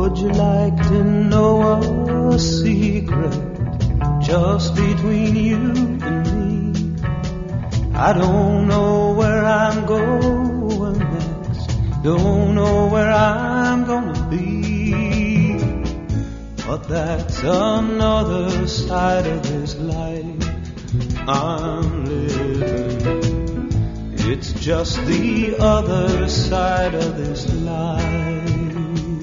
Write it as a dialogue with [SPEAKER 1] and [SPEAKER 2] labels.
[SPEAKER 1] Would you like to know a secret just between you and me? I don't know where I'm going next, don't know where I'm gonna be, but that's another side of this life I'm living. It's just the other side of this life.